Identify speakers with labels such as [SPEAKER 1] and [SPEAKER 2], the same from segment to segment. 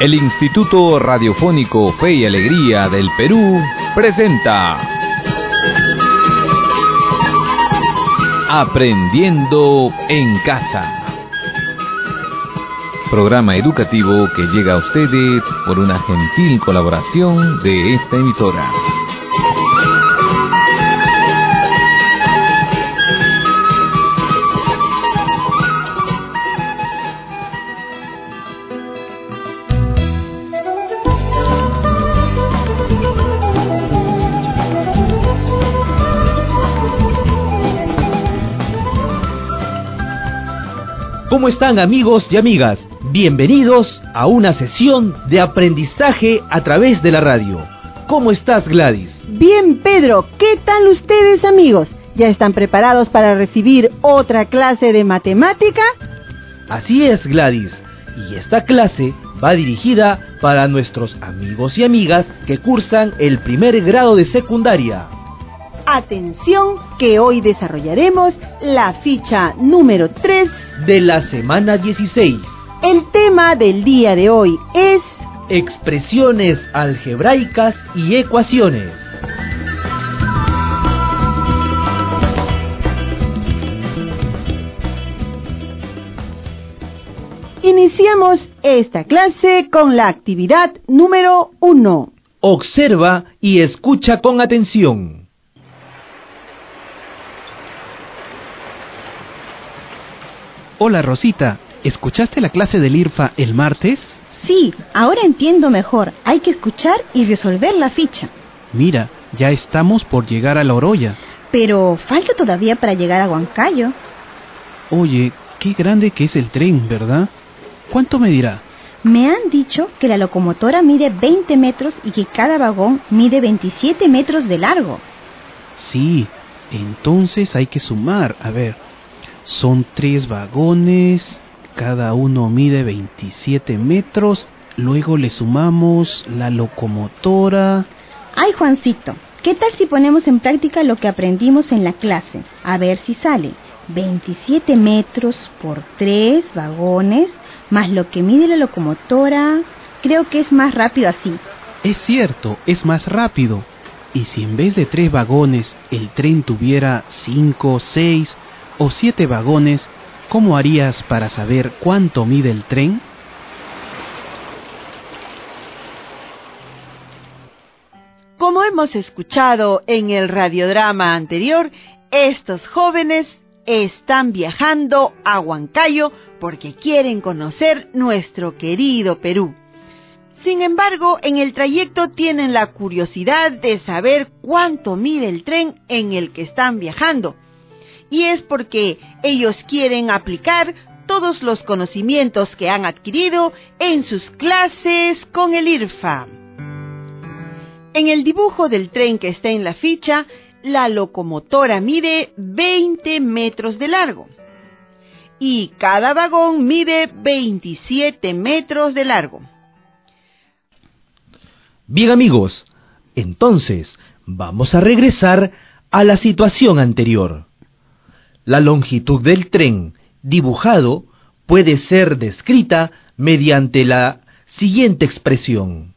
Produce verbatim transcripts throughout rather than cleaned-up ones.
[SPEAKER 1] El Instituto Radiofónico Fe y Alegría del Perú presenta Aprendiendo en Casa. Programa educativo que llega a ustedes por una gentil colaboración de esta emisora.
[SPEAKER 2] ¿Cómo están, amigos y amigas? Bienvenidos a una sesión de aprendizaje a través de la radio. ¿Cómo estás, Gladys?
[SPEAKER 3] Bien, Pedro. ¿Qué tal ustedes, amigos? ¿Ya están preparados para recibir otra clase de matemática?
[SPEAKER 2] Así es, Gladys. Y esta clase va dirigida para nuestros amigos y amigas que cursan el primer grado de secundaria.
[SPEAKER 3] Atención, que hoy desarrollaremos la ficha número tres
[SPEAKER 2] de la semana dieciséis.
[SPEAKER 3] El tema del día de hoy es
[SPEAKER 2] expresiones algebraicas y ecuaciones.
[SPEAKER 3] Iniciamos esta clase con la actividad número uno.
[SPEAKER 2] Observa y escucha con atención.
[SPEAKER 4] Hola, Rosita, ¿escuchaste la clase del I R F A el martes?
[SPEAKER 5] Sí, ahora entiendo mejor. Hay que escuchar y resolver la ficha.
[SPEAKER 4] Mira, ya estamos por llegar a La Oroya.
[SPEAKER 5] Pero falta todavía para llegar a Huancayo.
[SPEAKER 4] Oye, qué grande que es el tren, ¿verdad? ¿Cuánto medirá?
[SPEAKER 5] Me han dicho que la locomotora mide veinte metros y que cada vagón mide veintisiete metros de largo.
[SPEAKER 4] Sí, entonces hay que sumar. A ver, son tres vagones, cada uno mide veintisiete metros, luego le sumamos la locomotora.
[SPEAKER 5] Ay, Juancito, ¿qué tal si ponemos en práctica lo que aprendimos en la clase? A ver si sale. veintisiete metros por tres vagones, más lo que mide la locomotora. Creo que es más rápido así.
[SPEAKER 4] Es cierto, es más rápido. Y si en vez de tres vagones el tren tuviera cinco, seis o siete vagones, ¿cómo harías para saber cuánto mide el tren?
[SPEAKER 3] Como hemos escuchado en el radiodrama anterior, estos jóvenes están viajando a Huancayo porque quieren conocer nuestro querido Perú. Sin embargo, en el trayecto tienen la curiosidad de saber cuánto mide el tren en el que están viajando. Y es porque ellos quieren aplicar todos los conocimientos que han adquirido en sus clases con el I R F A. En el dibujo del tren que está en la ficha, la locomotora mide veinte metros de largo y cada vagón mide veintisiete metros de largo.
[SPEAKER 2] Bien, amigos, entonces vamos a regresar a la situación anterior. La longitud del tren dibujado puede ser descrita mediante la siguiente expresión.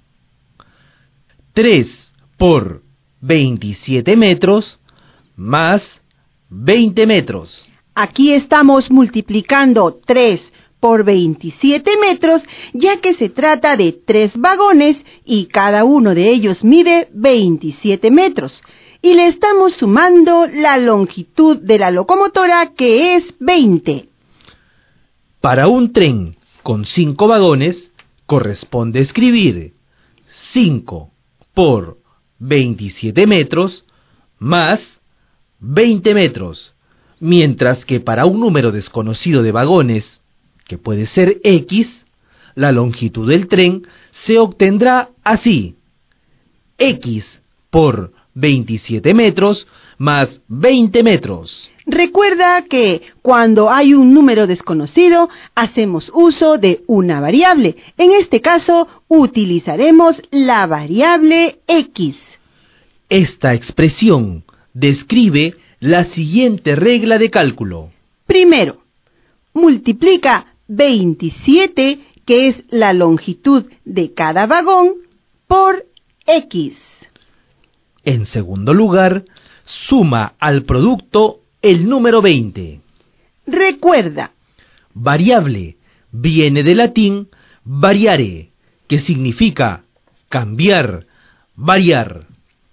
[SPEAKER 2] tres por veintisiete metros más veinte metros.
[SPEAKER 3] Aquí estamos multiplicando tres por veintisiete metros, ya que se trata de tres vagones y cada uno de ellos mide veintisiete metros. Y le estamos sumando la longitud de la locomotora, que es veinte.
[SPEAKER 2] Para un tren con cinco vagones, corresponde escribir cinco por veintisiete metros más veinte metros, mientras que para un número desconocido de vagones, que puede ser X, la longitud del tren se obtendrá así: X por veintisiete metros más veinte metros.
[SPEAKER 3] Recuerda que cuando hay un número desconocido, hacemos uso de una variable. En este caso, utilizaremos la variable X.
[SPEAKER 2] Esta expresión describe la siguiente regla de cálculo.
[SPEAKER 3] Primero, multiplica veintisiete que es la longitud de cada vagón, por X.
[SPEAKER 2] En segundo lugar, suma al producto el número veinte.
[SPEAKER 3] Recuerda,
[SPEAKER 2] Variable viene del latín variare, que significa cambiar, variar.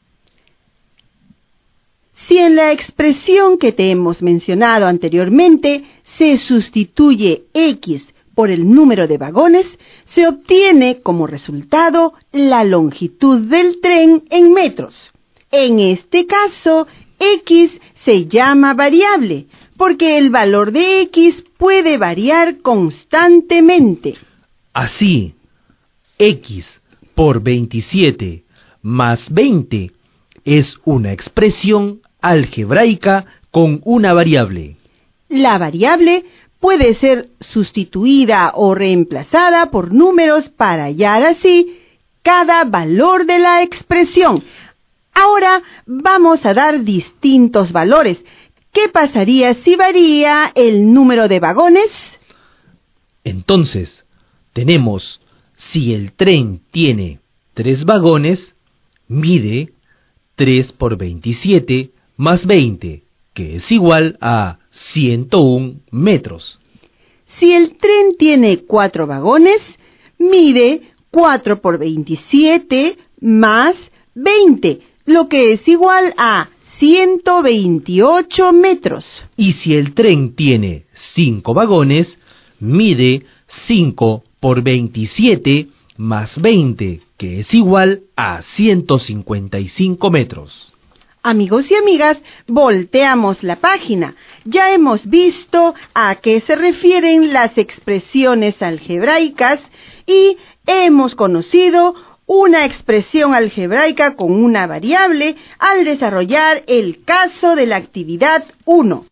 [SPEAKER 3] si en la expresión que te hemos mencionado anteriormente se sustituye X por el número de vagones, se obtiene como resultado la longitud del tren en metros. En este caso, X se llama variable, porque el valor de X puede variar constantemente.
[SPEAKER 2] Así, X por veintisiete más veinte es una expresión algebraica con una variable.
[SPEAKER 3] La variable puede ser sustituida o reemplazada por números para hallar así cada valor de la expresión. Ahora vamos a dar distintos valores. ¿Qué pasaría si varía el número de vagones?
[SPEAKER 2] Entonces, tenemos, si el tren tiene tres vagones, mide tres por veintisiete más veinte, que es igual a ciento uno metros.
[SPEAKER 3] Si el tren tiene cuatro vagones, mide cuatro por veintisiete más veinte, lo que es igual a ciento veintiocho metros.
[SPEAKER 2] Y si el tren tiene cinco vagones, mide cinco por veintisiete más veinte, que es igual a ciento cincuenta y cinco metros.
[SPEAKER 3] Amigos y amigas, volteamos la página. Ya hemos visto a qué se refieren las expresiones algebraicas y hemos conocido una expresión algebraica con una variable al desarrollar el caso de la actividad uno.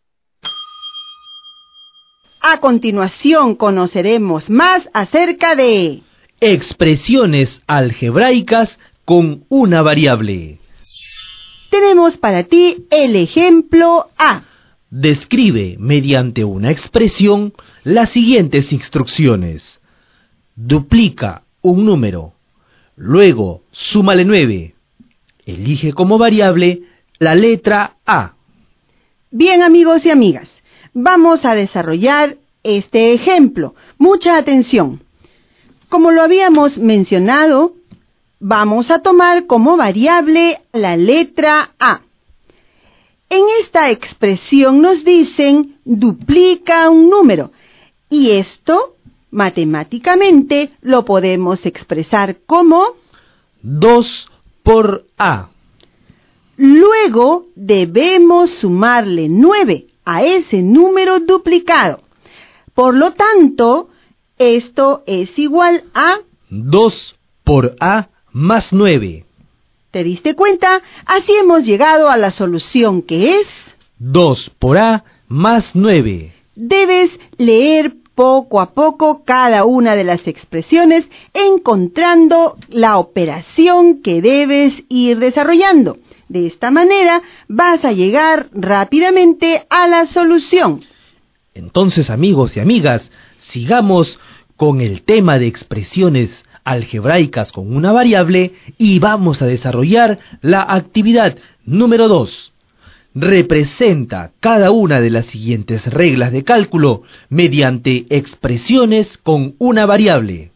[SPEAKER 3] A continuación conoceremos más acerca de
[SPEAKER 2] expresiones algebraicas con una variable.
[SPEAKER 3] Tenemos para ti el ejemplo A.
[SPEAKER 2] Describe mediante una expresión las siguientes instrucciones. Duplica un número, luego súmale nueve. Elige como variable la letra A.
[SPEAKER 3] Bien, amigos y amigas, vamos a desarrollar este ejemplo. Mucha atención. Como lo habíamos mencionado, vamos a tomar como variable la letra A. En esta expresión nos dicen duplica un número y esto matemáticamente lo podemos expresar como
[SPEAKER 2] dos por A.
[SPEAKER 3] Luego debemos sumarle nueve a ese número duplicado. Por lo tanto, esto es igual a
[SPEAKER 2] dos por A más nueve.
[SPEAKER 3] ¿Te diste cuenta? Así hemos llegado a la solución que es
[SPEAKER 2] dos por A más nueve.
[SPEAKER 3] Debes leer poco a poco cada una de las expresiones, encontrando la operación que debes ir desarrollando. De esta manera vas a llegar rápidamente a la solución.
[SPEAKER 2] Entonces, amigos y amigas, sigamos con el tema de expresiones algebraicas con una variable y vamos a desarrollar la actividad número dos. Representa cada una de las siguientes reglas de cálculo mediante expresiones con una variable.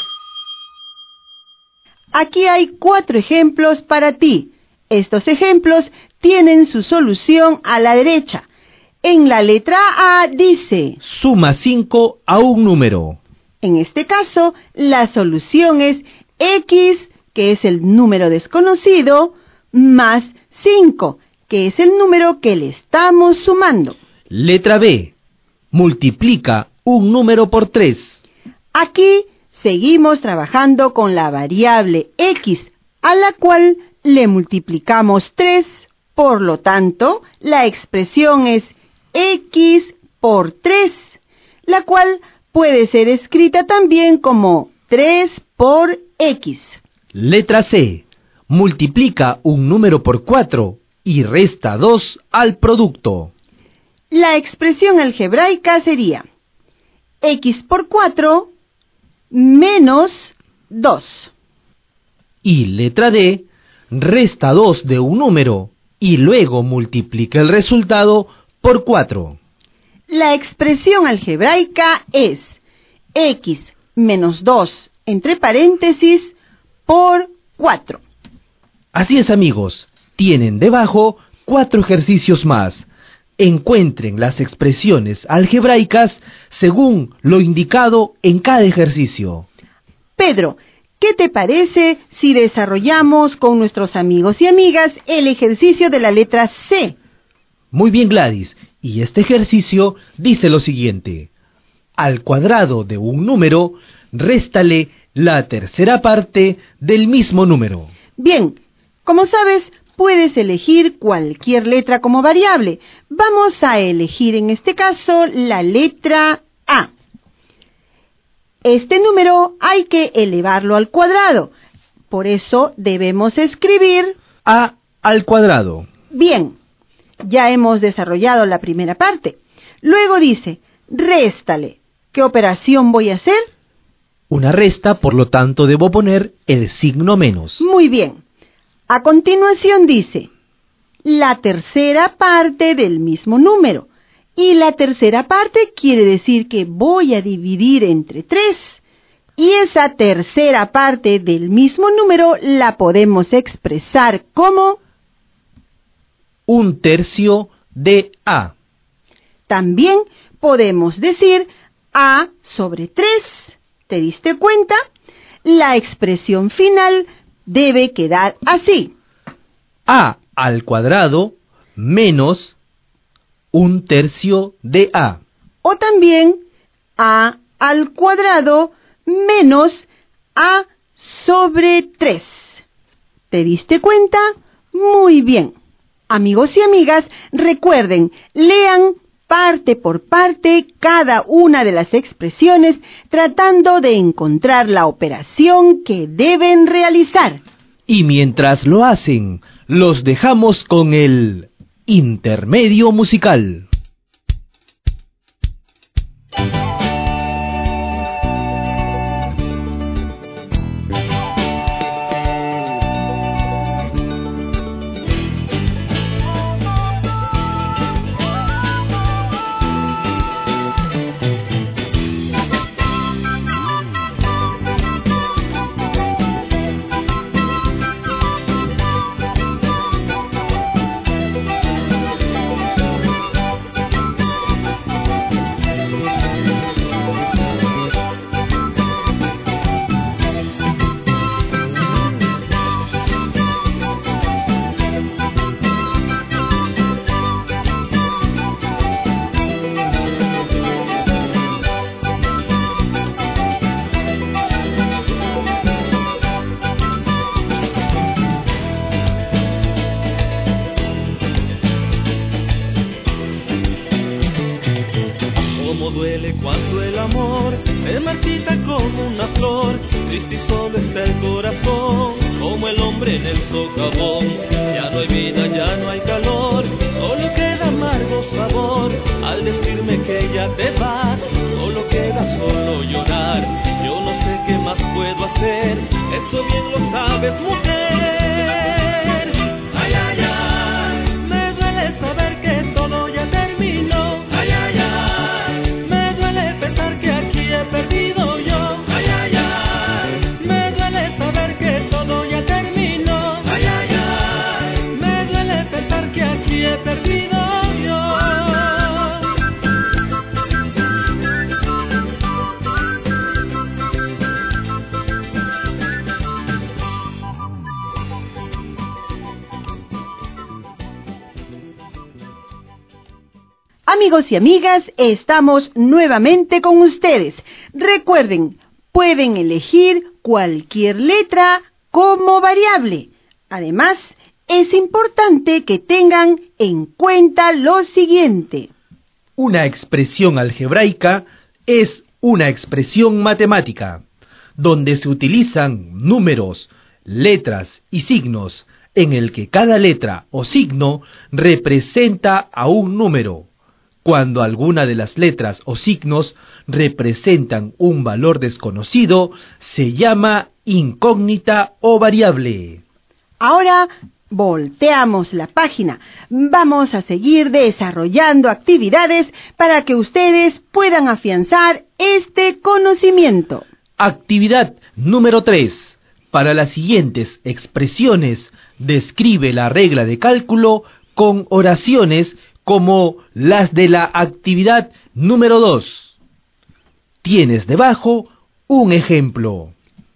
[SPEAKER 3] Aquí hay cuatro ejemplos para ti. Estos ejemplos tienen su solución a la derecha. En la letra A dice
[SPEAKER 2] suma cinco a un número.
[SPEAKER 3] En este caso, la solución es X, que es el número desconocido, más cinco, que es el número que le estamos sumando.
[SPEAKER 2] Letra B. Multiplica un número por tres.
[SPEAKER 3] Aquí seguimos trabajando con la variable X, a la cual le multiplicamos tres. Por lo tanto, la expresión es X por tres, la cual puede ser escrita también como tres por X.
[SPEAKER 2] Letra C. Multiplica un número por cuatro y resta dos al producto.
[SPEAKER 3] La expresión algebraica sería X por cuatro menos dos.
[SPEAKER 2] Y letra D, resta dos de un número y luego multiplica el resultado por cuatro.
[SPEAKER 3] La expresión algebraica es x menos dos entre paréntesis por cuatro.
[SPEAKER 2] Así es, amigos, tienen debajo cuatro ejercicios más. Encuentren las expresiones algebraicas según lo indicado en cada ejercicio.
[SPEAKER 3] Pedro, ¿qué te parece si desarrollamos con nuestros amigos y amigas el ejercicio de la letra C?
[SPEAKER 2] Muy bien, Gladys, y este ejercicio dice lo siguiente. Al cuadrado de un número, réstale la tercera parte del mismo número.
[SPEAKER 3] Bien, como sabes, puedes elegir cualquier letra como variable. Vamos a elegir en este caso la letra A. Este número hay que elevarlo al cuadrado. Por eso debemos escribir
[SPEAKER 2] A al cuadrado.
[SPEAKER 3] Bien, ya hemos desarrollado la primera parte. Luego dice, réstale. ¿Qué operación voy a hacer?
[SPEAKER 2] Una resta, por lo tanto debo poner el signo menos.
[SPEAKER 3] Muy bien. A continuación dice, la tercera parte del mismo número. Y la tercera parte quiere decir que voy a dividir entre tres. Y esa tercera parte del mismo número la podemos expresar como
[SPEAKER 2] un tercio de A.
[SPEAKER 3] También podemos decir A sobre tres. ¿Te diste cuenta? La expresión final debe quedar así.
[SPEAKER 2] A al cuadrado menos un tercio de A.
[SPEAKER 3] O también A al cuadrado menos A sobre tres. ¿Te diste cuenta? Muy bien. Amigos y amigas, recuerden, lean parte por parte cada una de las expresiones tratando de encontrar la operación que deben realizar.
[SPEAKER 2] Y mientras lo hacen, los dejamos con el intermedio musical.
[SPEAKER 6] duele cuando el amor se marchita como una flor, triste y solo está el corazón, como el hombre en el socavón. Ya no hay vida, ya no hay calor, solo queda amargo sabor, al decirme que ya te vas, solo queda solo llorar. Yo no sé qué más puedo hacer, eso bien lo sabes, mujer. Ay, ay, ay, me duele saber que todo ya terminó. Ay, ay, ay, me duele pensar que aquí he perdido yo. Ay, ay, ay, me duele saber que todo ya terminó. Ay, ay, ay, me duele pensar que aquí he perdido yo.
[SPEAKER 3] Amigos y amigas, estamos nuevamente con ustedes. Recuerden, pueden elegir cualquier letra como variable. Además, es importante que tengan en cuenta lo siguiente.
[SPEAKER 2] Una expresión algebraica es una expresión matemática, donde se utilizan números, letras y signos, en el que cada letra o signo representa a un número. Cuando alguna de las letras o signos representan un valor desconocido, se llama incógnita o variable.
[SPEAKER 3] Ahora volteamos la página. Vamos a seguir desarrollando actividades para que ustedes puedan afianzar este conocimiento.
[SPEAKER 2] Actividad número tres. Para las siguientes expresiones, describe la regla de cálculo con oraciones como las de la actividad número dos. Tienes debajo un ejemplo.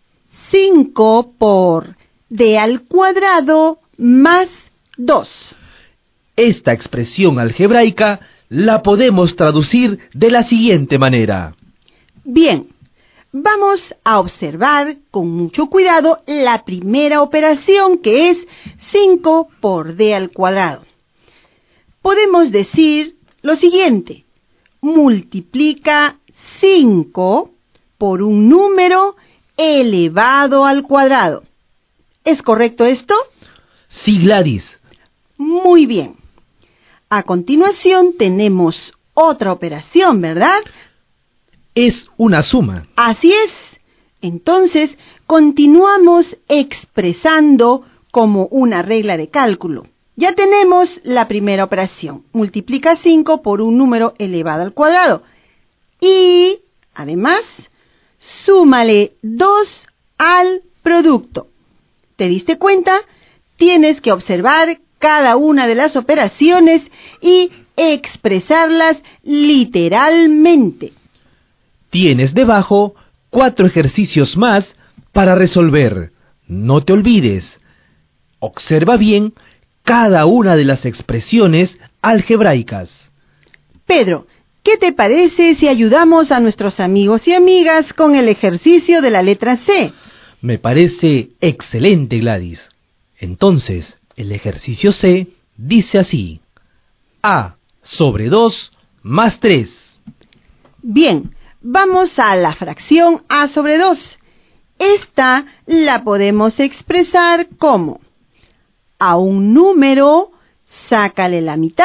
[SPEAKER 3] cinco por d al cuadrado más dos.
[SPEAKER 2] Esta expresión algebraica la podemos traducir de la siguiente manera.
[SPEAKER 3] Bien, vamos a observar con mucho cuidado la primera operación, que es cinco por d al cuadrado. Podemos decir lo siguiente: multiplica cinco por un número elevado al cuadrado. ¿Es correcto esto?
[SPEAKER 2] Sí, Gladys.
[SPEAKER 3] Muy bien. A continuación tenemos otra operación, ¿verdad?
[SPEAKER 2] Es una suma.
[SPEAKER 3] Así es. Entonces, continuamos expresando como una regla de cálculo. Ya tenemos la primera operación. Multiplica cinco por un número elevado al cuadrado. Y, además, súmale dos al producto. ¿Te diste cuenta? Tienes que observar cada una de las operaciones y expresarlas literalmente.
[SPEAKER 2] Tienes debajo cuatro ejercicios más para resolver. No te olvides. Observa bien cada una de las expresiones algebraicas.
[SPEAKER 3] Pedro, ¿qué te parece si ayudamos a nuestros amigos y amigas con el ejercicio de la letra C?
[SPEAKER 2] Me parece excelente, Gladys. Entonces, el ejercicio C dice así: A sobre dos más tres.
[SPEAKER 3] Bien, vamos a la fracción A sobre dos. Esta la podemos expresar como: a un número, sácale la mitad,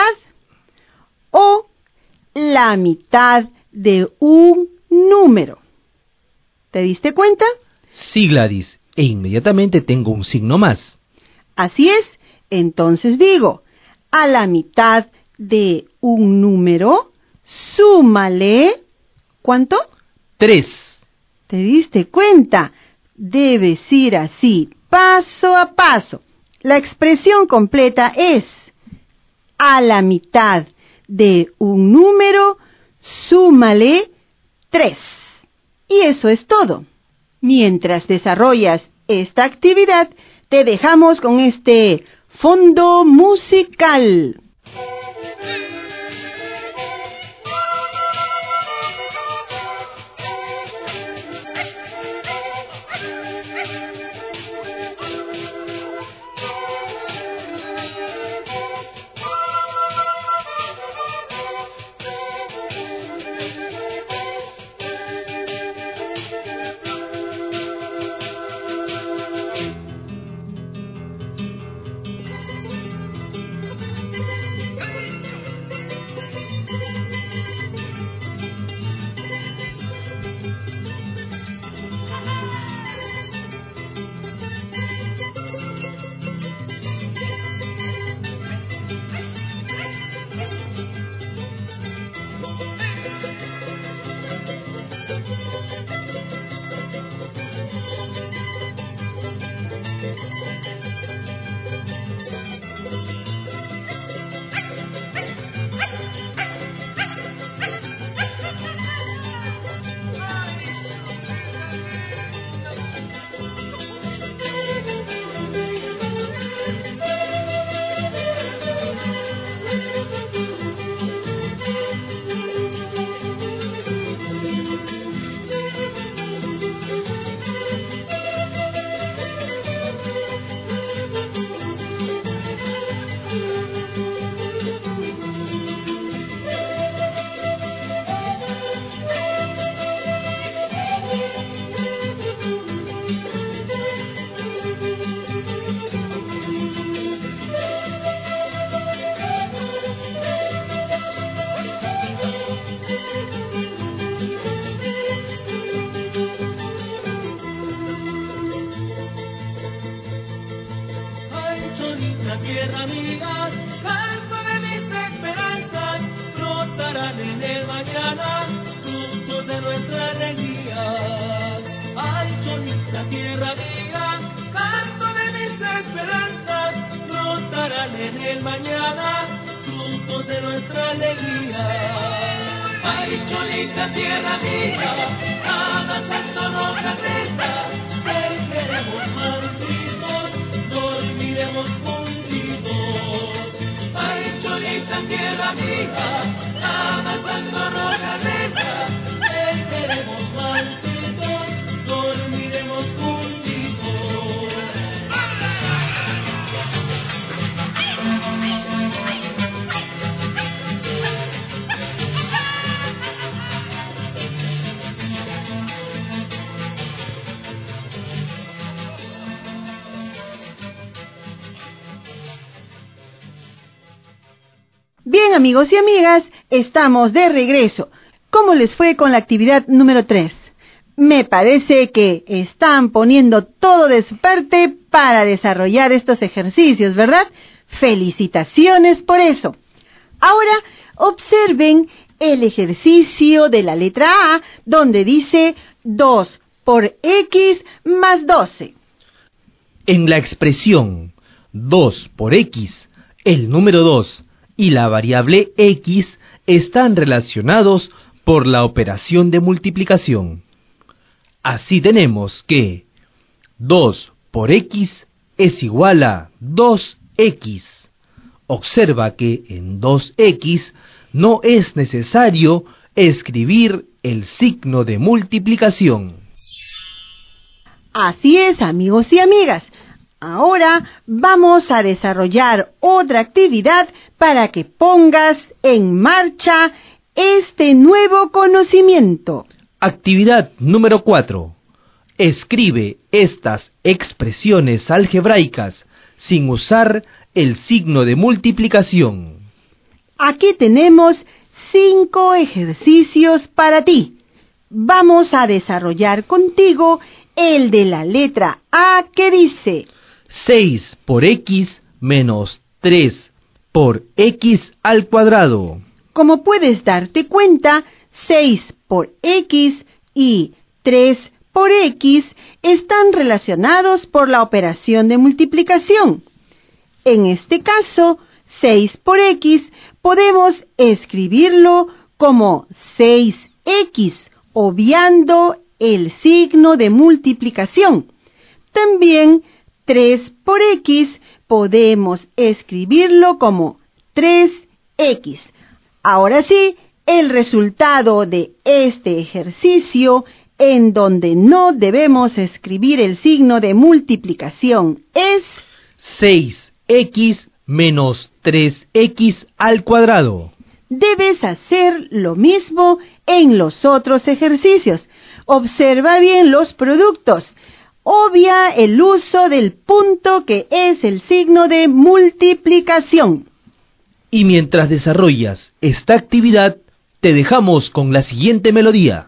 [SPEAKER 3] o la mitad de un número. ¿Te diste cuenta?
[SPEAKER 2] Sí, Gladys, e inmediatamente tengo un signo más.
[SPEAKER 3] Así es, entonces digo, a la mitad de un número, súmale, ¿cuánto?
[SPEAKER 2] Tres.
[SPEAKER 3] ¿Te diste cuenta? Debes ir así, paso a paso. La expresión completa es: a la mitad de un número, súmale tres. Y eso es todo. Mientras desarrollas esta actividad, te dejamos con este fondo musical.
[SPEAKER 6] en el mañana, frutos de nuestra alegría. Ay, Cholita, tierra mía, avanzan sonora testa, seremos mantitos, dormiremos juntitos. Ay, Cholita, tierra mía, avanzan sonora testa, seremos mantitos, dormiremos juntitos.
[SPEAKER 3] Bien, amigos y amigas, estamos de regreso. ¿Cómo les fue con la actividad número tres? Me parece que están poniendo todo de su parte para desarrollar estos ejercicios, ¿verdad? Felicitaciones por eso. Ahora, observen el ejercicio de la letra A, donde dice dos por X más doce.
[SPEAKER 2] En la expresión dos por X, el número dos y la variable X están relacionados por la operación de multiplicación. Así tenemos que dos por X es igual a dos X. Observa que en dos X no es necesario escribir el signo de multiplicación.
[SPEAKER 3] Así es, amigos y amigas. Ahora vamos a desarrollar otra actividad para que pongas en marcha este nuevo conocimiento.
[SPEAKER 2] Actividad número cuatro. Escribe estas expresiones algebraicas sin usar el signo de multiplicación.
[SPEAKER 3] Aquí tenemos cinco ejercicios para ti. Vamos a desarrollar contigo el de la letra A, que dice
[SPEAKER 2] seis por X menos tres por X al cuadrado.
[SPEAKER 3] Como puedes darte cuenta, seis por X y tres por X están relacionados por la operación de multiplicación. En este caso, seis por X podemos escribirlo como seis X, obviando el signo de multiplicación. También tres por X podemos escribirlo como tres X. Ahora sí, el resultado de este ejercicio, en donde no debemos escribir el signo de multiplicación, es
[SPEAKER 2] seis X menos tres X al cuadrado.
[SPEAKER 3] Debes hacer lo mismo en los otros ejercicios. Observa bien los productos. Obvia el uso del punto, que es el signo de multiplicación.
[SPEAKER 2] Y mientras desarrollas esta actividad, te dejamos con la siguiente melodía.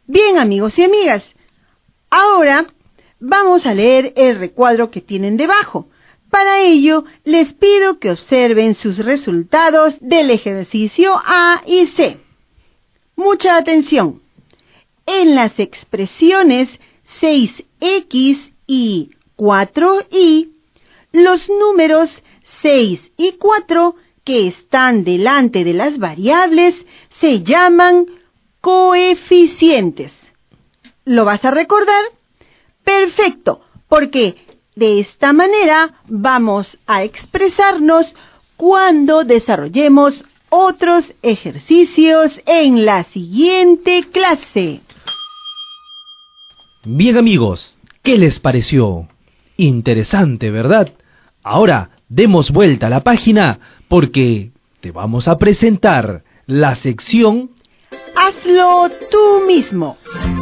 [SPEAKER 3] Bien, amigos y amigas, ahora vamos a leer el recuadro que tienen debajo. Para ello, les pido que observen sus resultados del ejercicio A y C. Mucha atención. En las expresiones seis equis y cuatro y, los números seis y cuatro que están delante de las variables se llaman coeficientes. ¿Lo vas a recordar? Perfecto, porque de esta manera vamos a expresarnos cuando desarrollemos otros ejercicios en la siguiente clase.
[SPEAKER 2] Bien, amigos, ¿qué les pareció? Interesante, ¿verdad? Ahora demos vuelta a la página porque te vamos a presentar la sección
[SPEAKER 3] Hazlo tú mismo.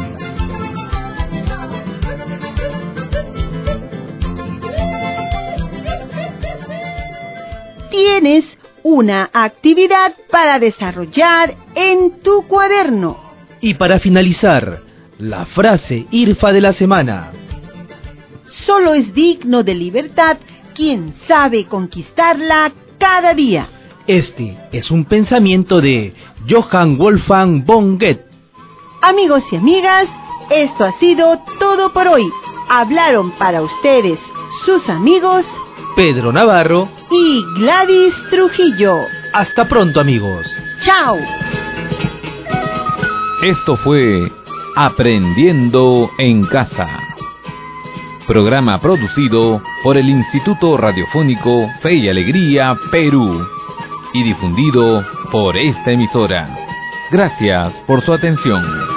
[SPEAKER 3] Tienes una actividad para desarrollar en tu cuaderno.
[SPEAKER 2] Y para finalizar, la frase IRFA de la semana.
[SPEAKER 3] Solo es digno de libertad quien sabe conquistarla cada día.
[SPEAKER 2] Este es un pensamiento de Johann Wolfgang von Goethe.
[SPEAKER 3] Amigos y amigas, esto ha sido todo por hoy. Hablaron para ustedes sus amigos
[SPEAKER 2] Pedro Navarro
[SPEAKER 3] y Gladys Trujillo.
[SPEAKER 2] Hasta pronto, amigos.
[SPEAKER 3] ¡Chao!
[SPEAKER 1] Esto fue Aprendiendo en Casa. Programa producido por el Instituto Radiofónico Fe y Alegría, Perú, y difundido por esta emisora. Gracias por su atención.